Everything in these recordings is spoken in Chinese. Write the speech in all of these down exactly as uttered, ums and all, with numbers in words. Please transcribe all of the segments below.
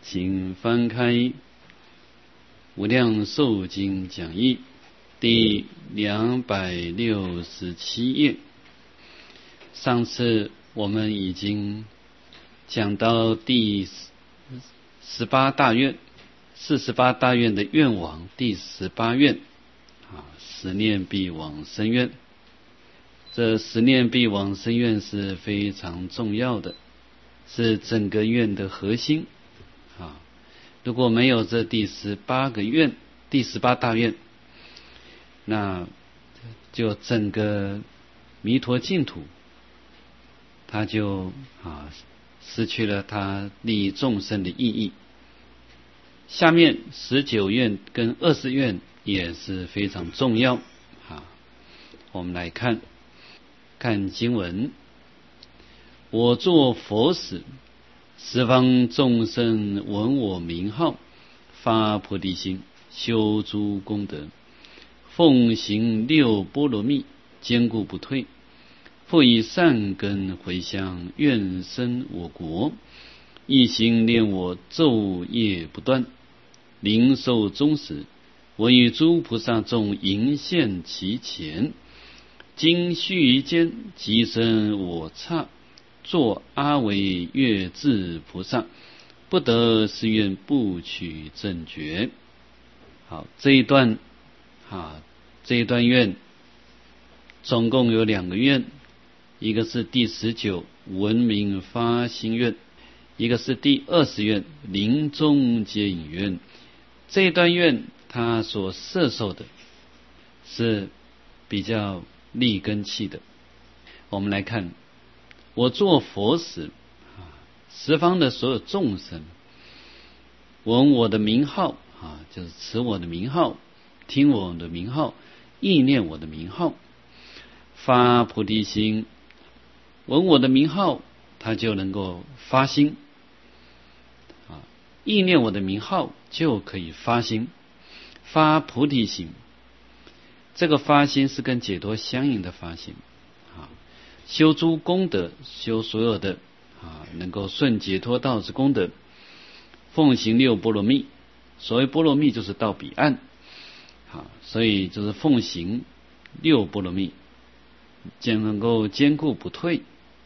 请翻开《无量寿经讲义》第两百六十七页。上次我们已经讲到第十八大愿，四十八大愿的愿王第十八愿啊，十念必往生愿。这十念必往生愿是非常重要的，是整个愿的核心啊。如果没有这第十八个愿，第十八大愿，那就整个弥陀净土它就啊失去了它利益众生的意义。下面十九愿跟二十愿也是非常重要啊。我们来看看经文：我作佛时，十方众生闻我名号，发菩提心，修诸功德，奉行六波罗蜜，坚固不退，复以善根回向，愿生我国，一心念我，昼夜不断。临寿终时，我与诸菩萨众迎现其前，经须臾间，即生我刹，作阿惟越致菩萨，不得誓愿，不取正觉。好，这一段啊，这一段愿总共有两个愿，一个是第十九闻名发心愿，一个是第二十愿临终接引愿。这一段愿它所摄受的是比较利根器的。我们来看，我作佛时，十方的所有众生闻我的名号啊，就是持我的名号，听我的名号，意念我的名号，发菩提心。闻我的名号，他就能够发心啊；意念我的名号，就可以发心，发菩提心。这个发心是跟解脱相应的发心啊。修诸功德，修所有的啊能够顺解脱道之功德，奉行六波罗蜜。所谓波罗蜜就是到彼岸啊，所以就是奉行六波罗蜜，将能够坚固不退。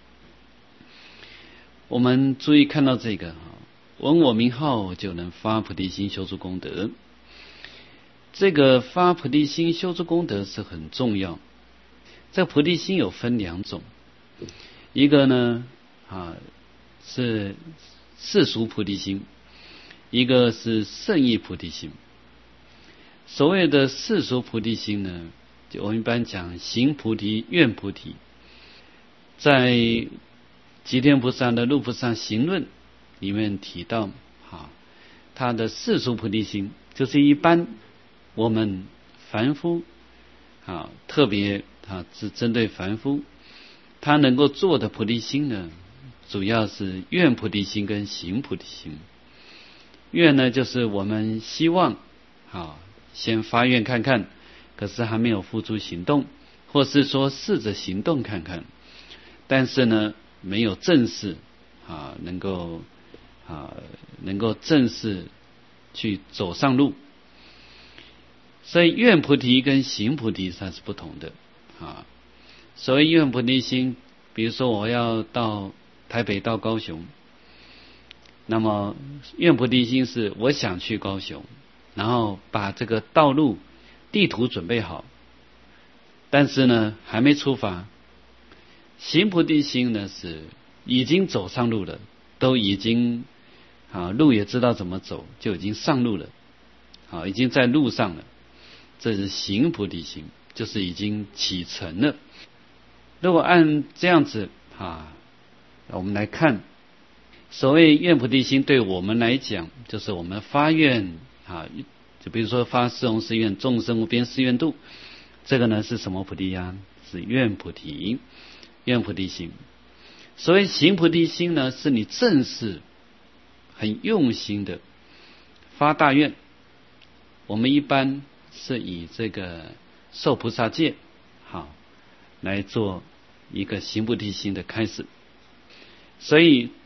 我们注意看到这个，闻我名号就能发菩提心，修诸功德。这个发菩提心修诸功德是很重要。这个菩提心有分两种，一个呢啊是世俗菩提心，一个是圣意菩提心。所谓的世俗菩提心呢，就我们一般讲行菩提、愿菩提。在吉天菩萨的《入菩萨行论》里面提到啊，他的世俗菩提心就是一般我们凡夫啊，特别啊是针对凡夫，他能够做的菩提心呢，主要是愿菩提心跟行菩提心。愿呢，就是我们希望啊，先发愿看看，可是还没有付诸行动，或是说试着行动看看，但是呢，没有正式啊，能够啊，能够正式去走上路。所以愿菩提跟行菩提它是不同的啊。所谓愿菩提心，比如说我要到台北到高雄，那么愿菩提心是我想去高雄，然后把这个道路地图准备好，但是呢还没出发。行菩提心呢是已经走上路了，都已经啊路也知道怎么走，就已经上路了，啊已经在路上了。这是行菩提心，就是已经启程了。如果按这样子啊，我们来看，所谓愿菩提心，对我们来讲，就是我们发愿啊，就比如说发四弘誓愿，众生无边誓愿度，这个呢是什么菩提呀？是愿菩提，愿菩提心。所谓行菩提心呢，是你正式很用心的发大愿。我们一般是以这个受菩萨戒好来做一个行菩提心的开始。所以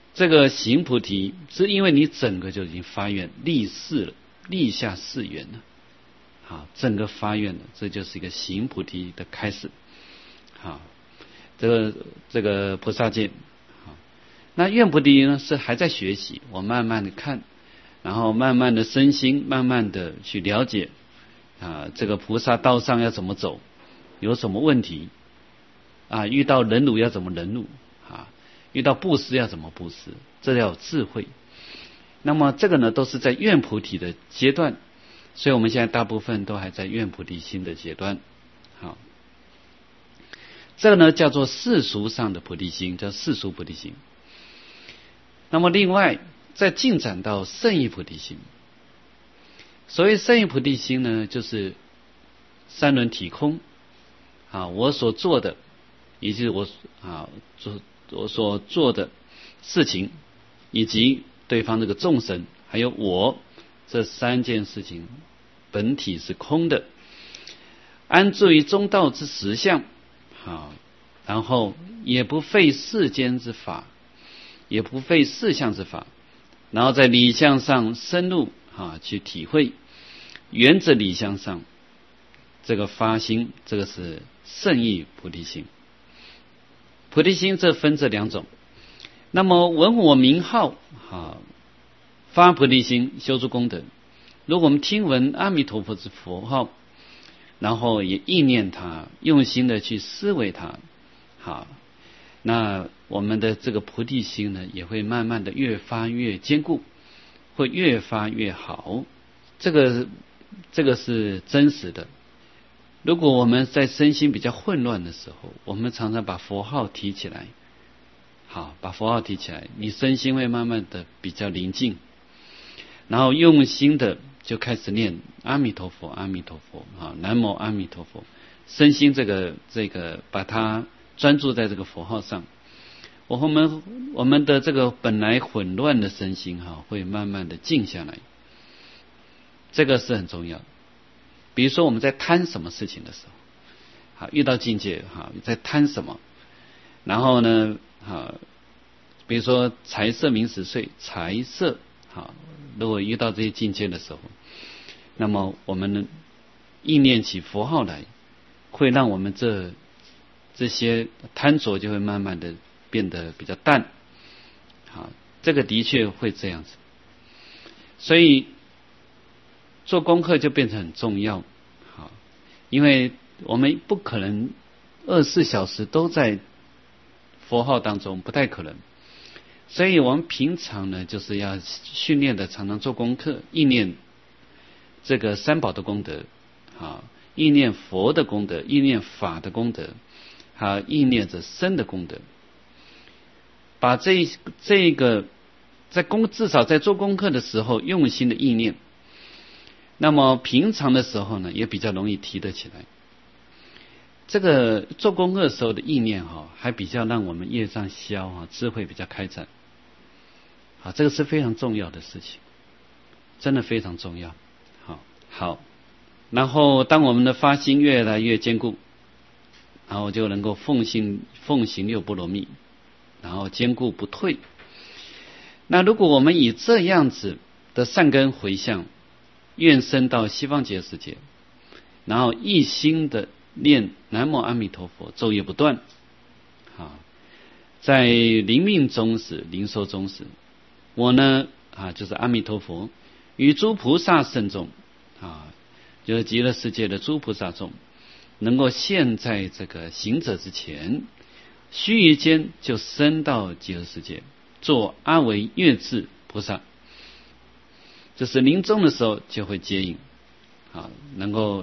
这个行菩提，是因为你整个就已经发愿立誓了，立下誓愿了，好，整个发愿了，这就是一个行菩提的开始。好，这个这个菩萨戒。好，那愿菩提呢，是还在学习，我慢慢的看，然后慢慢的身心，慢慢的去了解啊，这个菩萨道上要怎么走，有什么问题啊？遇到忍辱要怎么忍辱啊？遇到布施要怎么布施？这要有智慧。那么这个呢，都是在愿菩提的阶段，所以我们现在大部分都还在愿菩提心的阶段。好，这个呢叫做世俗上的菩提心，叫世俗菩提心。那么另外再进展到圣意菩提心。所谓圣意菩提心呢，就是三轮体空啊，我所做的，以及我啊做我所做的事情，以及对方这个众生，还有我，这三件事情本体是空的，安住于中道之实相，好，然后也不费世间之法，也不费事相之法，然后在理相上深入啊去体会，原则理相上这个发心，这个是圣意菩提心。菩提心这分这两种。那么闻我名号啊，发菩提心，修诸功德。如果我们听闻阿弥陀佛之佛号，然后也意念它，用心的去思维它，好，那我们的这个菩提心呢，也会慢慢的越发越坚固，会越发越好。这个这个是真实的。如果我们在身心比较混乱的时候，我们常常把佛号提起来，好，把佛号提起来，你身心会慢慢的比较宁静，然后用心的就开始念阿弥陀佛，阿弥陀佛，啊，南无阿弥陀佛，身心这个这个把它专注在这个佛号上，我们我们的这个本来混乱的身心哈，会慢慢的静下来，这个是很重要的。比如说我们在贪什么事情的时候，好，遇到境界哈，在贪什么，然后呢，好，比如说财色名食睡，财色，好，如果遇到这些境界的时候，那么我们呢意念起佛号来，会让我们这这些贪着就会慢慢的变得比较淡，好，这个的确会这样子，所以做功课就变成很重要，好，因为我们不可能二十四小时都在佛号当中，不太可能，所以我们平常呢，就是要训练的常常做功课，意念这个三宝的功德，好，意念佛的功德，意念法的功德，好，意念着身的功德，把这这个在功至少在做功课的时候用心的意念。那么平常的时候呢，也比较容易提得起来。这个做功课的时候的意念哈，还比较让我们业障消哈，智慧比较开展。好，这个是非常重要的事情，真的非常重要。好，好，然后当我们的发心越来越坚固，然后就能够奉行奉行六波罗蜜，然后坚固不退。那如果我们以这样子的善根回向，愿生到西方极乐世界，然后一心的念南无阿弥陀佛，昼夜不断，啊，在临命终时、临寿终时，我呢啊就是阿弥陀佛，与诸菩萨圣众啊，就是极乐世界的诸菩萨众，能够现在这个行者之前，须臾间就升到极乐世界，做阿惟越致菩萨。就是临终的时候就会接引，啊，能够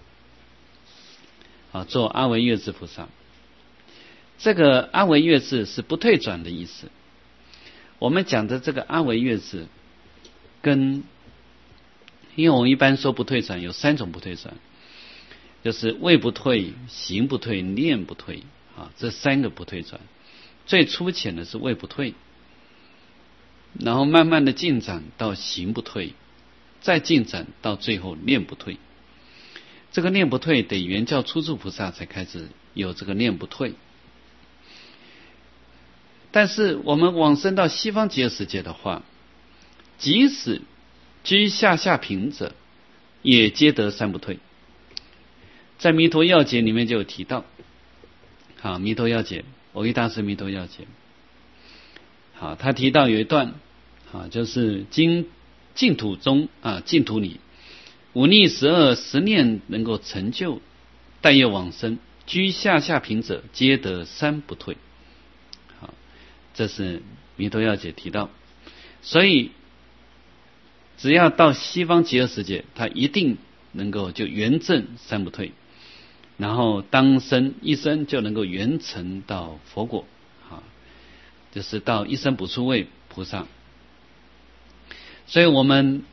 啊做阿惟越致菩萨。这个阿惟越致是不退转的意思。我们讲的这个阿惟越致，跟因为我们一般说不退转有三种不退转，就是位不退、行不退、念不退啊，这三个不退转。最粗浅的是位不退。然后慢慢的进展到行不退，再进展到最后念不退。这个念不退得圆教初住菩萨才开始有这个念不退。 但是我们往生到西方极乐世界的话，即使居下下品者，也皆得三不退。在弥陀要解里面就有提到，好，弥陀要解，蕅益大师弥陀要解，好，他提到有一段，好，就是经净土中啊，净土里五逆十恶十念能够成就，待业往生，居下下品者，皆得三不退。好，这是弥陀要解提到，所以只要到西方极乐世界，他一定能够就圆证三不退，然后当生一生就能够圆成到佛果，好，就是到一生补处位菩萨。所以我们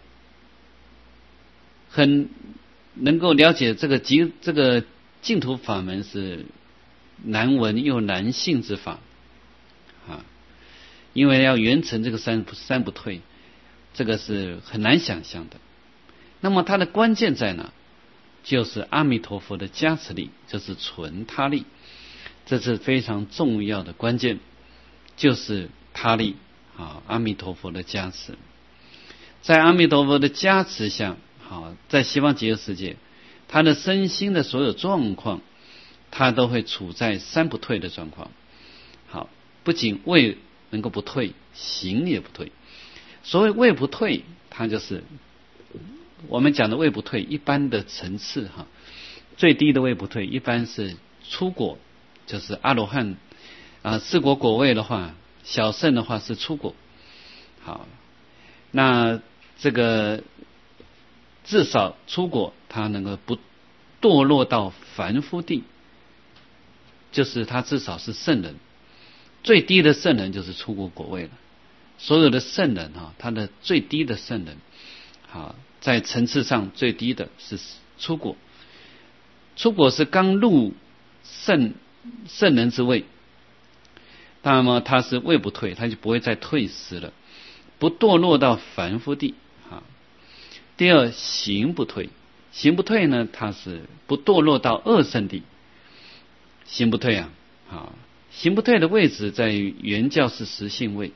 很能够了解这个极这个净土法门是难闻又难信之法啊，因为要圆成这个三三不退，这个是很难想象的。那么它的关键在哪？就是阿弥陀佛的加持力，就是纯他力，这是非常重要的关键，就是他力啊，阿弥陀佛的加持。在阿弥陀佛的加持下，好，在西方极乐世界，他的身心的所有状况，他都会处在三不退的状况。好，不仅位能够不退，行也不退。所谓位不退，它就是我们讲的位不退，一般的层次哈，最低的位不退，一般是初果，就是阿罗汉啊，四果果位的话，小圣的话是初果。好，那这个至少初果，他能够不堕落到凡夫地，就是他至少是圣人。最低的圣人就是初果果位了。所有的圣人哈，他的最低的圣人，好，在层次上最低的是初果。初果是刚入圣圣人之位，那么他是位不退，他就不会再退失了，不堕落到凡夫地。啊，第二行不退，行不退呢，他是不堕落到二圣地。行不退啊，啊，行不退的位置在于原教是实性位。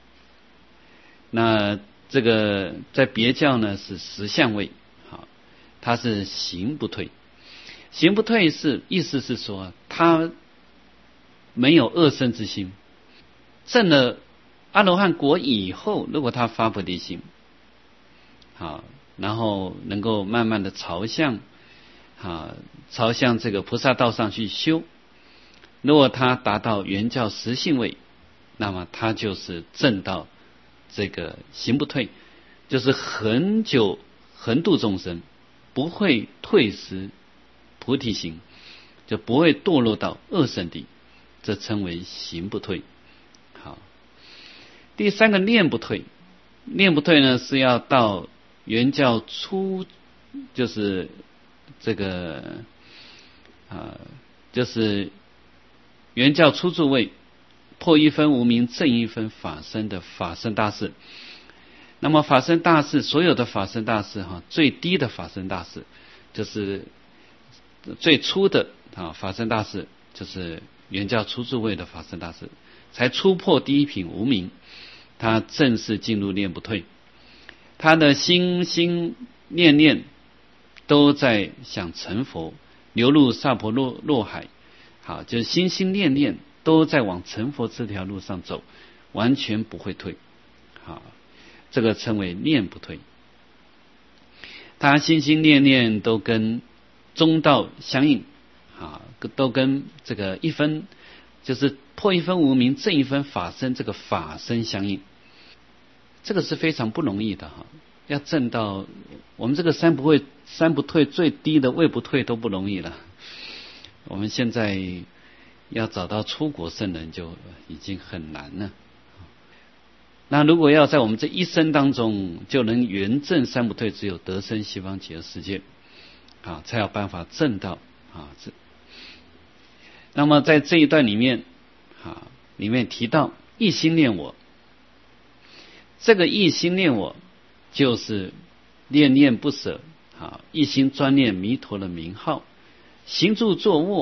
那这个在别教呢是实相位，好，它是行不退。行不退是意思是说，他没有恶圣之心，证了阿罗汉果以后，如果他发菩提心，好，然后能够慢慢的朝向，好，朝向这个菩萨道上去修。如果他达到原教实性位，那么他就是证到这个行不退，就是恒久恒度众生，不会退失菩提心，就不会堕落到恶圣地，这称为行不退。好，第三个念不退，念不退呢是要到原教初，就是这个啊，就是原教初住位，破一分无明，正一分法身的法身大士。那么法身大士，所有的法身大士哈，最低的法身大士就是最初的啊法身大士，就是原教初住位的法身大士，才突破第一品无明，他正式进入念不退，他的心心念念都在想成佛，流入萨婆若若海。好，就是心心念念都在往成佛这条路上走，完全不会退。好，这个称为念不退。他心心念念都跟中道相应，啊，都跟这个一分，就是破一分无明，正一分法身，这个法身相应。这个是非常不容易的哈，要证到我们这个三不会三不退最低的位不退都不容易了。我们现在要找到出国圣人就已经很难了。那如果要在我们这一生当中就能圆证三不退，只有得生西方极乐世界啊，才有办法证到啊。这那么在这一段里面啊，里面提到一心念我，这个一心念我就是念念不舍啊，一心专念弥陀的名号。行住坐卧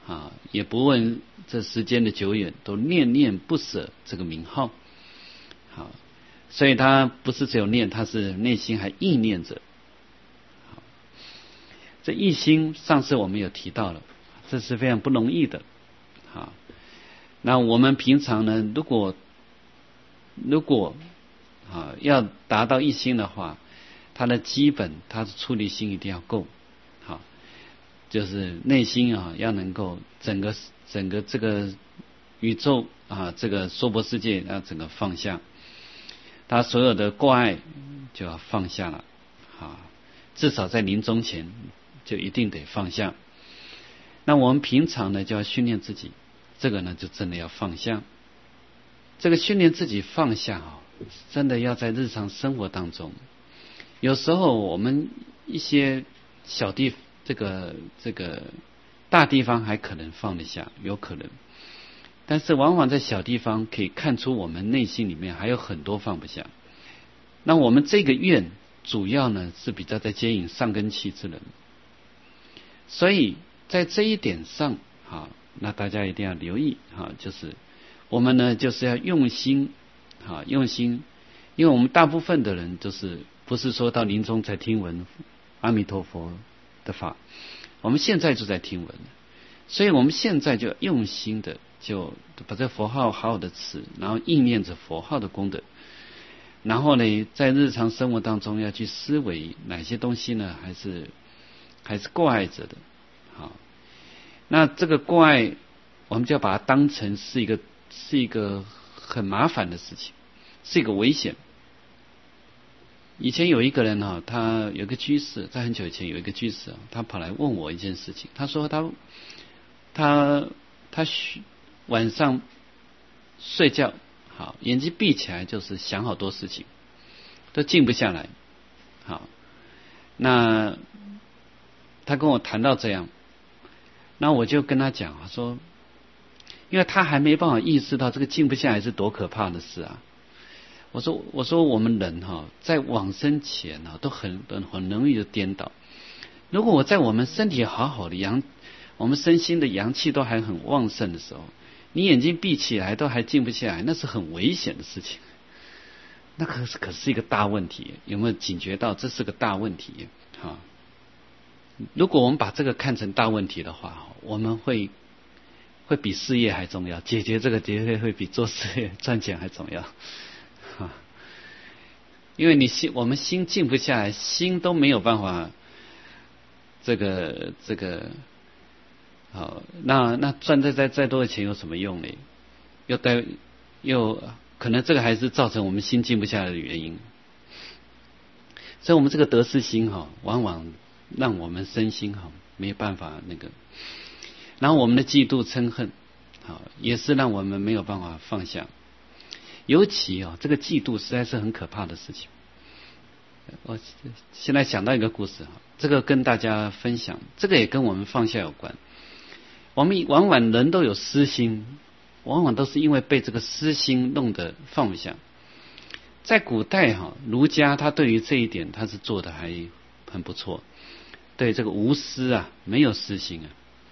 啊，也不问这时间的久远，都念念不舍这个名号。好，所以他不是只有念，他是内心还意念着。好，这一心上次我们有提到了，这是非常不容易的。好，那我们平常呢，如果如果啊要达到一心的话，它的基本，它的出离心一定要够。好，就是内心啊要能够整个整个这个宇宙啊，这个娑婆世界要整个放下，他所有的挂碍就要放下了。啊，至少在临终前就一定得放下。那我们平常呢就要训练自己，这个呢就真的要放下。这个训练自己放下啊，真的要在日常生活当中。有时候我们一些小地这个这个大地方还可能放得下，有可能，但是往往在小地方可以看出我们内心里面还有很多放不下。那我们这个愿主要呢是比较在接引上根器之人，所以在这一点上，好，那大家一定要留意哈，就是我们呢就是要用心，好，用心，因为我们大部分的人就是不是说到临终才听闻阿弥陀佛的法，我们现在就在听闻，所以我们现在就用心的就把这佛号好好的持，然后意念着佛号的功德，然后呢在日常生活当中要去思维哪些东西呢还是还是挂碍着的。好，那这个挂碍我们就要把它当成是一个是一个很麻烦的事情，是一个危险。以前有一个人哈，他有一个居士，在很久以前有一个居士，他跑来问我一件事情，他说他他他晚上睡觉好，眼睛闭起来就是想好多事情，都静不下来。好，那他跟我谈到这样，那我就跟他讲说，因为他还没办法意识到这个静不下来是多可怕的事啊。我说我说我们人哈，在往生前啊，都很很容易的颠倒。如果我在我们身体好好的阳，我们身心的阳气都还很旺盛的时候，你眼睛闭起来都还静不下来，那是很危险的事情。那可是可是一个大问题，有没有警觉到这是个大问题？哈，如果我们把这个看成大问题的话，我们会会比事业还重要，解决这个绝对会比做事业赚钱还重要。因为你心，我们心静不下来，心都没有办法，这个这个，好，那那赚再再再多的钱有什么用呢？又带又可能这个还是造成我们心静不下来的原因。所以，我们这个得失心哈，往往让我们身心哈没有办法那个，然后我们的嫉妒嗔恨，好，也是让我们没有办法放下。尤其啊，这个嫉妒实在是很可怕的事情。我现在想到一个故事哈，这个跟大家分享，这个也跟我们放下有关。我们往往人都有私心，往往都是因为被这个私心弄得放不下。在古代哈，儒家他对于这一点他是做的还很不错，对这个无私啊，没有私心啊。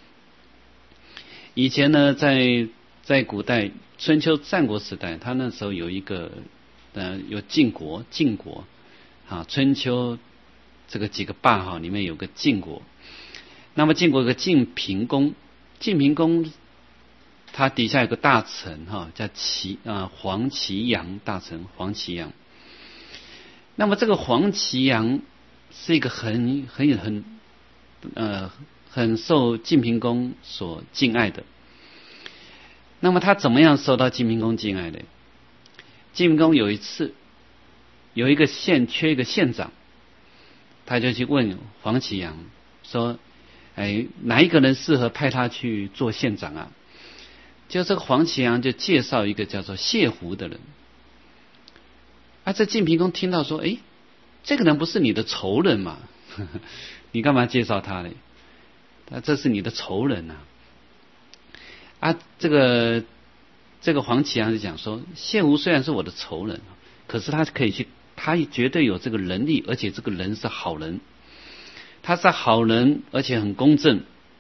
以前呢，在在古代春秋战国时代，他那时候有一个呃有晋国，晋国啊，春秋这个几个霸哈里面有个晋国，那么晋国有个晋平公，晋平公他底下有个大臣哈，叫齐啊黄齐阳大臣黄齐阳。那么这个黄齐阳是一个很很很呃很受晋平公所敬爱的。那么他怎么样受到晋平公敬爱的？晋平公有一次有一个县缺一个县长，他就去问黄齐阳说：“哎，哪一个人适合派他去做县长啊？”就这个黄齐阳就介绍一个叫做谢胡的人。啊，这晋平公听到说：“哎，这个人不是你的仇人嘛？呵呵，你干嘛介绍他呢？他这是你的仇人啊！”啊，这个这个黄齐阳就讲说，谢胡虽然是我的仇人，可是他可以去，他绝对有这个能力，而且这个人是好人，他是好人，而且很公正，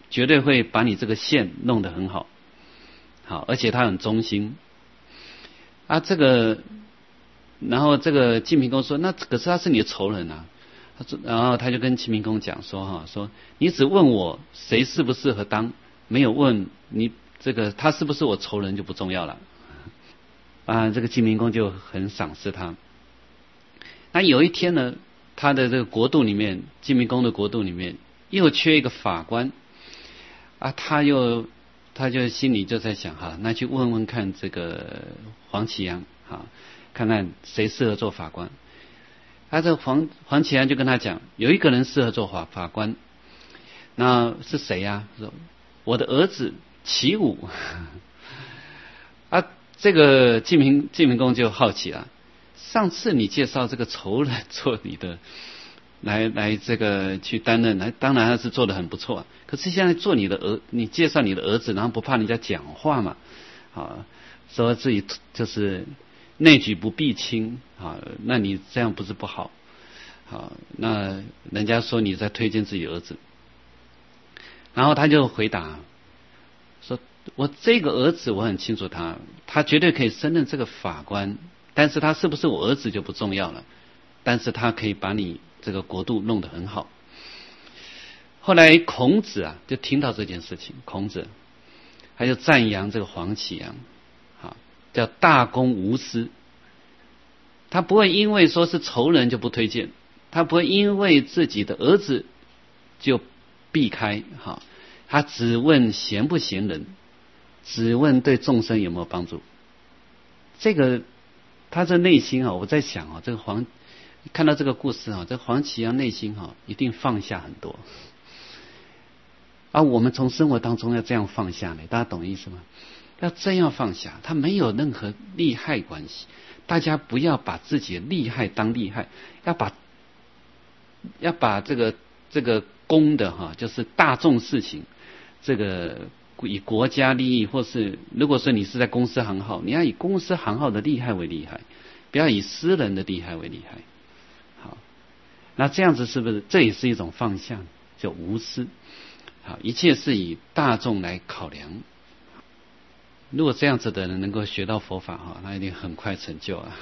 绝对会把你这个线弄得很好，好，而且他很忠心啊。这个，然后这个晋平公说，那可是他是你的仇人啊。他说，然后他就跟秦平公讲说哈，说你只问我谁适不适合当，没有问你这个他是不是我仇人就不重要了啊。这个晋平公就很赏识他。那有一天呢，他的这个国度里面，晋平公的国度里面又缺一个法官啊，他又他就心里就在想哈，那去问问看这个黄启阳哈，看看谁适合做法官。他这黄黄启阳就跟他讲，有一个人适合做法法官，那是谁呀、啊？说我的儿子齐武啊。这个晋平晋平公就好奇了，上次你介绍这个仇人做你的，来来这个去担任，来当然他是做得很不错，可是现在做你的儿，你介绍你的儿子，然后不怕人家讲话嘛？啊，说自己就是内举不避亲啊，那你这样不是不好？好，那人家说你在推荐自己儿子，然后他就回答说：“我这个儿子我很清楚他，他绝对可以胜任这个法官，但是他是不是我儿子就不重要了，但是他可以把你这个国度弄得很好。”后来孔子啊就听到这件事情，孔子他就赞扬这个黄启阳，啊，叫大公无私。他不会因为说是仇人就不推荐，他不会因为自己的儿子就避开，哈，他只问贤不贤人，只问对众生有没有帮助。这个他这内心啊，我在想啊，这个黄看到这个故事啊，这黄启阳内心啊一定放下很多。而、啊、我们从生活当中要这样放下呢，大家懂意思吗？要这样放下，他没有任何利害关系。大家不要把自己的利害当利害，要把要把这个这个公的哈，就是大众事情，这个以国家利益，或是如果说你是在公司行号，你要以公司行号的利害为利害，不要以私人的利害为利害。好，那这样子是不是这也是一种放下，就无私？好，一切是以大众来考量。如果这样子的人能够学到佛法哈，那一定很快成就啊。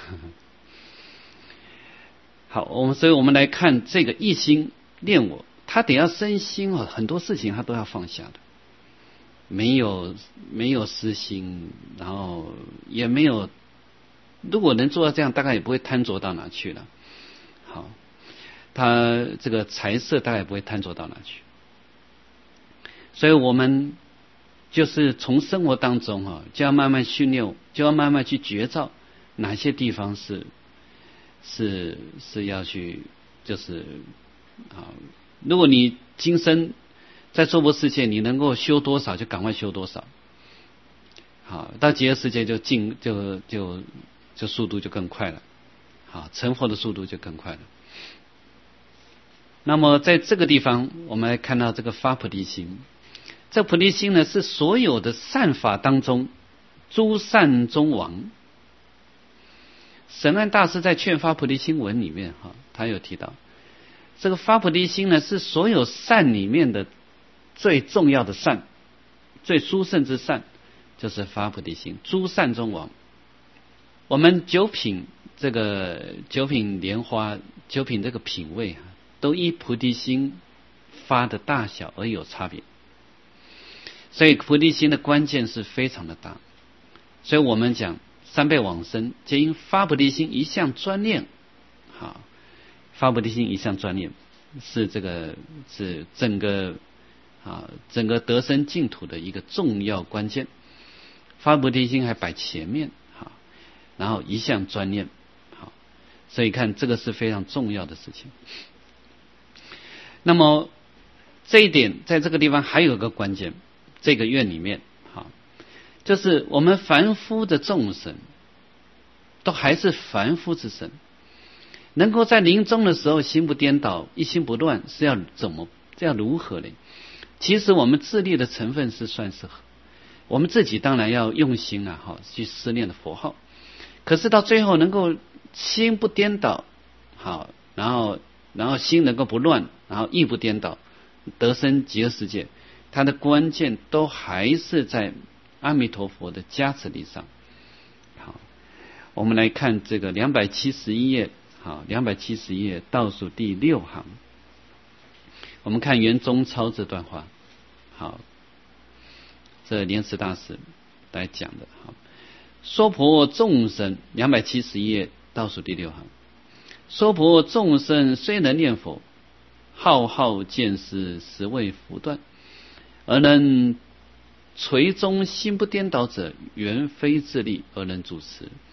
好，我们所以我们来看这个一心念我，他得要身心哦，很多事情他都要放下的，没有没有私心，然后也没有，如果能做到这样，大概也不会贪着到哪去了。好，他这个财色大概也不会贪着到哪去，所以我们就是从生活当中哈，就要慢慢训练，就要慢慢去觉照哪些地方是是是要去，就是啊，如果你今生在娑婆世界，你能够修多少就赶快修多少，好，到极乐世界就进就就就速度就更快了，好，成佛的速度就更快了。那么在这个地方，我们来看到这个发菩提心。这菩提心呢，是所有的善法当中诸善中王。神安大师在《劝发菩提心文》里面哈，他有提到，这个发菩提心呢，是所有善里面的最重要的善，最殊胜之善，就是发菩提心，诸善中王。我们九品这个九品莲花，九品这个品位啊，都依菩提心发的大小而有差别。所以菩提心的关键是非常的大，所以我们讲三辈往生皆因发菩提心一向专念。好，发菩提心一向专念是这个是整个啊整个得生净土的一个重要关键。发菩提心还摆前面，好，然后一向专念，好，所以看这个是非常重要的事情。那么这一点在这个地方还有一个关键。这个愿里面，好，就是我们凡夫的众生，都还是凡夫之身，能够在临终的时候心不颠倒、一心不乱，是要怎么？这要如何呢？其实我们自力的成分是算是，我们自己当然要用心啊，哈，去思念的佛号。可是到最后能够心不颠倒，好，然后然后心能够不乱，然后意不颠倒，得生极乐世界。 它的关键都还是在阿弥陀佛的加持力上。好，我们来看这个两百七十一页，好，两百七十一页倒数第六行，我们看圆中抄这段话。好，这莲池大师来讲的。好，娑婆众生，两百七十一页倒数第六行，娑婆众生虽能念佛，浩浩见识实未复断，而能垂中心不颠倒者，原非自力而能主持。